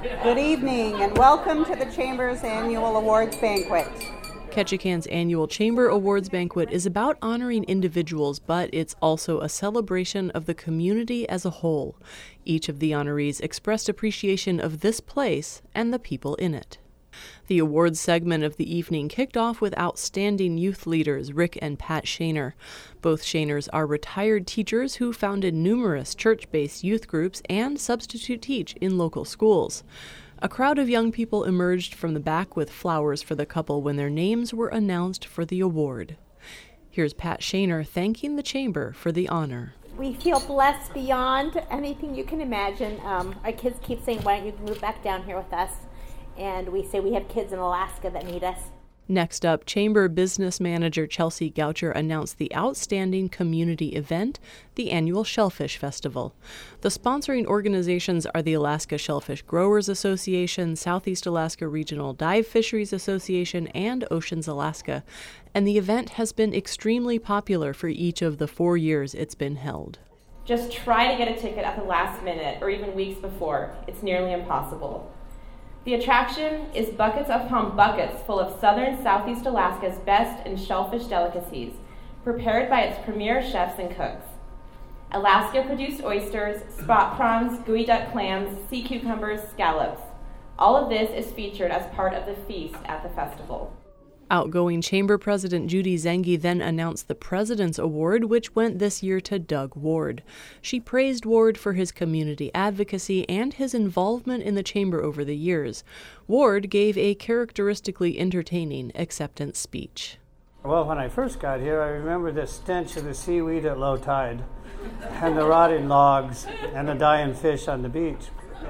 Good evening and welcome to the Chamber's annual awards banquet. Ketchikan's annual Chamber Awards Banquet is about honoring individuals, but it's also a celebration of the community as a whole. Each of the honorees expressed appreciation of this place and the people in it. The awards segment of the evening kicked off with outstanding youth leaders Rick and Pat Shaner. Both Shaners are retired teachers who founded numerous church-based youth groups and substitute teach in local schools. A crowd of young people emerged from the back with flowers for the couple when their names were announced for the award. Here's Pat Shaner thanking the Chamber for the honor. We feel blessed beyond anything you can imagine. Our kids keep saying, why don't you move back down here with us? And we say we have kids in Alaska that need us. Next up, Chamber Business Manager Chelsea Goucher announced the outstanding community event, the annual Shellfish Festival. The sponsoring organizations are the Alaska Shellfish Growers Association, Southeast Alaska Regional Dive Fisheries Association, and Oceans Alaska. And the event has been extremely popular for each of the 4 years it's been held. Just try to get a ticket at the last minute or even weeks before. It's nearly impossible. The attraction is buckets upon buckets full of southern Southeast Alaska's best in shellfish delicacies, prepared by its premier chefs and cooks. Alaska-produced oysters, spot prawns, gooey duck clams, sea cucumbers, scallops. All of this is featured as part of the feast at the festival. Outgoing Chamber President Judy Zengi then announced the President's Award, which went this year to Doug Ward. She praised Ward for his community advocacy and his involvement in the Chamber over the years. Ward gave a characteristically entertaining acceptance speech. Well, when I first got here, I remember the stench of the seaweed at low tide, and the rotting logs, and the dying fish on the beach.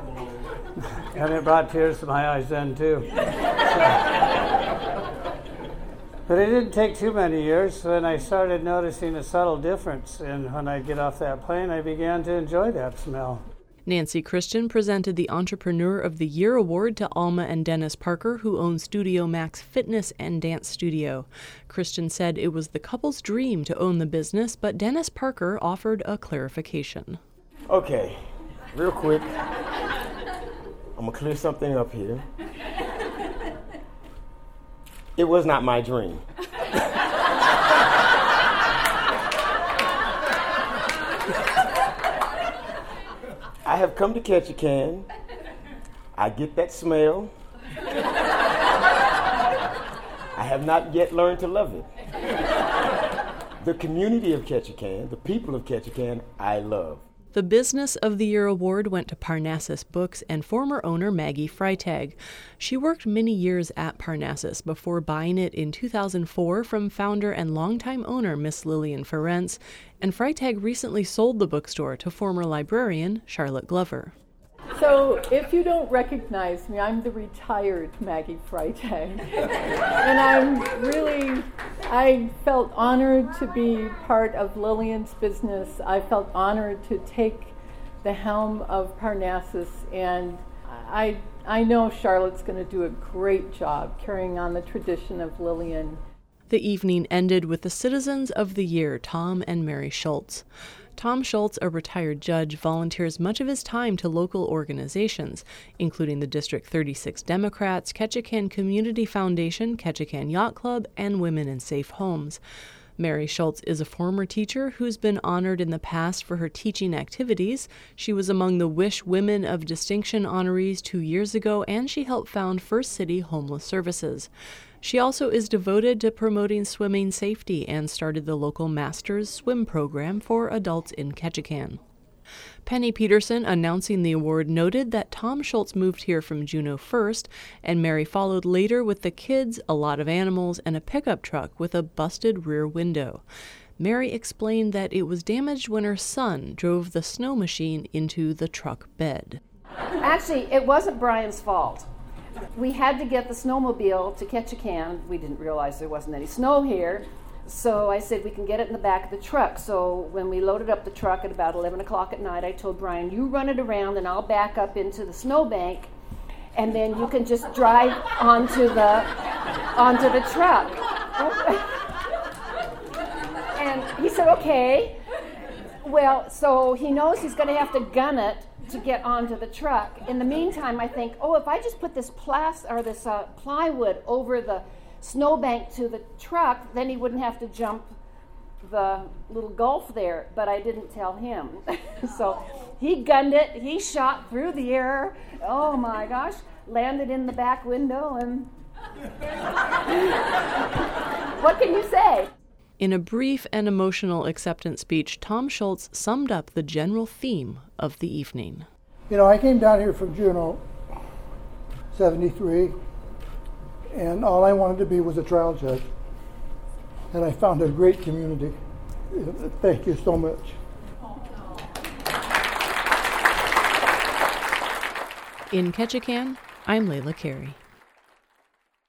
And it brought tears to my eyes then, too. But it didn't take too many years when I started noticing a subtle difference, and when I'd get off that plane, I began to enjoy that smell. Nancy Christian presented the Entrepreneur of the Year award to Alma and Dennis Parker, who own Studio Max Fitness and Dance Studio. Christian said it was the couple's dream to own the business, but Dennis Parker offered a clarification. Okay, real quick, I'm going to clear something up here. It was not my dream. I have come to Ketchikan. I get that smell. I have not yet learned to love it. The community of Ketchikan, the people of Ketchikan, I love. The Business of the Year award went to Parnassus Books and former owner Maggie Freitag. She worked many years at Parnassus before buying it in 2004 from founder and longtime owner Miss Lillian Ferencz, and Freitag recently sold the bookstore to former librarian Charlotte Glover. So if you don't recognize me, I'm the retired Maggie Freitag. And I felt honored to be part of Lillian's business. I felt honored to take the helm of Parnassus, and I know Charlotte's going to do a great job carrying on the tradition of Lillian. The evening ended with the Citizens of the Year, Tom and Mary Schultz. Tom Schultz, a retired judge, volunteers much of his time to local organizations, including the District 36 Democrats, Ketchikan Community Foundation, Ketchikan Yacht Club, and Women in Safe Homes. Mary Schultz is a former teacher who's been honored in the past for her teaching activities. She was among the Wish Women of Distinction honorees 2 years ago, and she helped found First City Homeless Services. She also is devoted to promoting swimming safety and started the local Masters Swim program for adults in Ketchikan. Penny Peterson, announcing the award, noted that Tom Schultz moved here from Juneau first, and Mary followed later with the kids, a lot of animals, and a pickup truck with a busted rear window. Mary explained that it was damaged when her son drove the snow machine into the truck bed. Actually, it wasn't Brian's fault. We had to get the snowmobile to Ketchikan. We didn't realize there wasn't any snow here. So I said we can get it in the back of the truck. So when we loaded up the truck at about 11 o'clock at night, I told Brian, you run it around and I'll back up into the snowbank, and then you can just drive onto the truck. And he said, okay. Well, so he knows he's going to have to gun it to get onto the truck. In the meantime, I think, if I just put this plywood over the snowbank to the truck, then he wouldn't have to jump the little gulf there. But I didn't tell him. So he gunned it. He shot through the air. Oh my gosh. Landed in the back window, and what can you say? In a brief and emotional acceptance speech, Tom Schultz summed up the general theme of the evening. I came down here from Juneau, 73, and all I wanted to be was a trial judge. And I found a great community. Thank you so much. In Ketchikan, I'm Layla Carey.